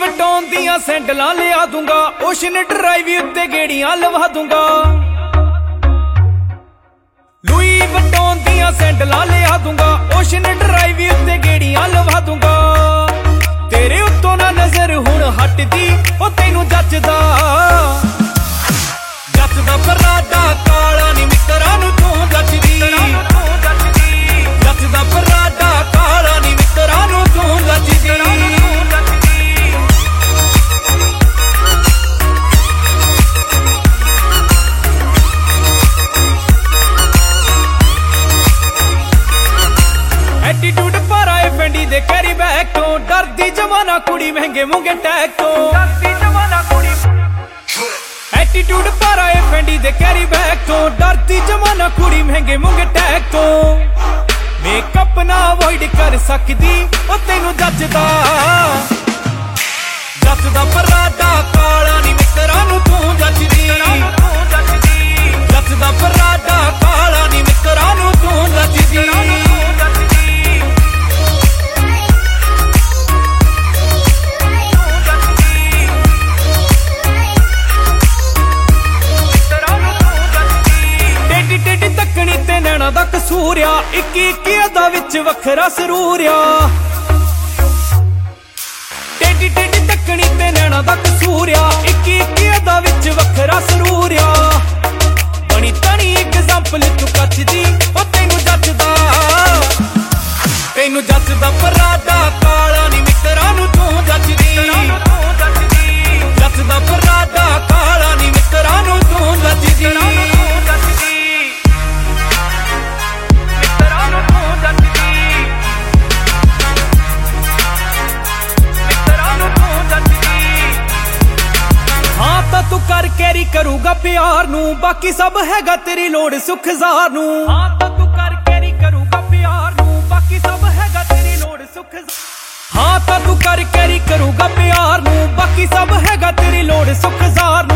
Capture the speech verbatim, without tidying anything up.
ਵਟੋਨ ਦੀਆਂ ਸੈਂਡਲਾਂ ਲਿਆ ਦੂੰਗਾ, ਓਸ਼ਨ ਡਰਾਈਵ ਉੱਤੇ ਗੇੜੀਆਂ ਲਵਾ ਦੂੰਗਾ। ਲੂਈ ਵਟੋਨ ਦੀਆਂ ਸੈਂਡਲਾਂ ਲਿਆ ਦੂੰਗਾ, ਓਸ਼ਨ ਡਰਾਈਵ ਉੱਤੇ ਗੇੜੀਆਂ ਲਵਾ ਦੂੰਗਾ। ਤੇਰੇ ਉੱਤੋਂ ਨਾ ਨਜ਼ਰ ਹੁਣ ਹਟਦੀ, ਉਹ ਤੈਨੂੰ ਜੱਚਦਾ ਜੱਚਦਾ ਪਰਾਡਾ ਕਾਲਾ ਨੀ ਮਿੱਤਰਾਂ ਨੂੰ ਤੂੰ ਜੱਚਦੀ, ਜੱਚਦਾ ਪਰਾਡਾ ਕਾਲਾ ਨੀ ਮਿੱਤਰਾਂ ਨੂੰ ਤੂੰ ਜੱਚਦੀ। ਐਟੀਟਿਊਡ ਪਰ ਆਏ ਫੈਂਡੀ ਦੇ ਕੈਰੀ ਬੈਗ ਤੋਂ, ਡਰਦੀ ਜਮਾਨਾ ਕੁੜੀ ਮਹਿੰਗੇ ਮੁੰਗੇ ਟੈਗ ਤੋਂ। ਐਟੀਟਿਊਡ ਪਰ ਆਏ ਫੈਂਡੀ ਦੇ ਕੈਰੀ ਬੈਗ ਤੋਂ, ਡਰਦੀ ਜਮਾਨਾ ਕੁੜੀ ਮਹਿੰਗੇ ਮੁੰਗੇ ਟੈਗ ਤੋਂ। ਮੇਕਅਪ ਨਾ ਅਵੋਇਡ ਕਰ ਸਕਦੀ, ਉਹ ਤੈਨੂੰ ਜੱਚਦਾ ਜੱਚਦਾ ਪਰਾਡਾ ਕਾਲਾ ਨੀ ਮਿੱਤਰਾਂ ਨੂੰ ਤੂੰ ਜੱਚਦੀ, ਜੱਚਦਾ ਪਰਾਡਾ ਕਾਲਾ ਨੀ ਮਿੱਤਰਾਂ ਨੂੰ ਤੂੰ ਜੱਚਦੀ। ਤੱਕਣੀ ਤੇ ਨੈਣਾ ਦਾ ਕਸੂਰਿਆ, ਇੱਕੀ ਇੱਕੀ ਅਦਾ ਵਿੱਚ ਵੱਖਰਾ ਸਰੂਰਿਆ। ਟੇਡੀ ਟੇਡੀ ਤੱਕਣੀ ਤੇ ਨੈਣਾ ਦਾ ਕਸੂਰਿਆ, ਇੱਕੀ ਇੱਕੀ ਅਦਾ ਵਿੱਚ ਵੱਖਰਾ ਸਰੂਰਿਆ। ਬਣੀ ਤਣੀ ਐਗਜ਼ਾਮਪਲ ਤੂੰ ਕੱਚਦੀ, ਉਹ ਤੈਨੂੰ ਜੱਚਦਾ ਤੈਨੂੰ ਜੱਚਦਾ ਪਰਾਡਾ ਕਾਲਾ ਨੀ ਮਿੱਤਰਾਂ ਨੂੰ ਤੂੰ ਜੱਚਦੀ, ਜੱਚਦਾ ਪਰਾਡਾ ਕਾਲਾ ਨੀ ਮਿੱਤਰਾਂ ਨੂੰ ਤੂੰ ਜੱਚਦੀ। ਤੂੰ ਕਰ ਕੈਰੀ ਕਰੂਗਾ ਪਿਆਰ ਨੂੰ, ਬਾਕੀ ਸਭ ਹੈਗਾ ਤੇਰੀ ਲੋੜ ਸੁਖਜ਼ਾਰ ਨੂੰ। ਹਾਂ ਤਾਂ ਤੂੰ ਕਰ ਕੈਰੀ ਕਰੂਗਾ ਪਿਆਰ ਨੂੰ, ਬਾਕੀ ਸਭ ਹੈਗਾ ਤੇਰੀ ਲੋੜ ਸੁਖਜ਼ਾਰ। ਹਾਂ ਤਾਂ ਤੂੰ ਕਰ ਕੈਰੀ ਕਰੂਗਾ ਪਿਆਰ ਨੂੰ, ਬਾਕੀ ਸਭ ਹੈਗਾ ਤੇਰੀ ਲੋੜ ਸੁਖਜ਼ਾਰ।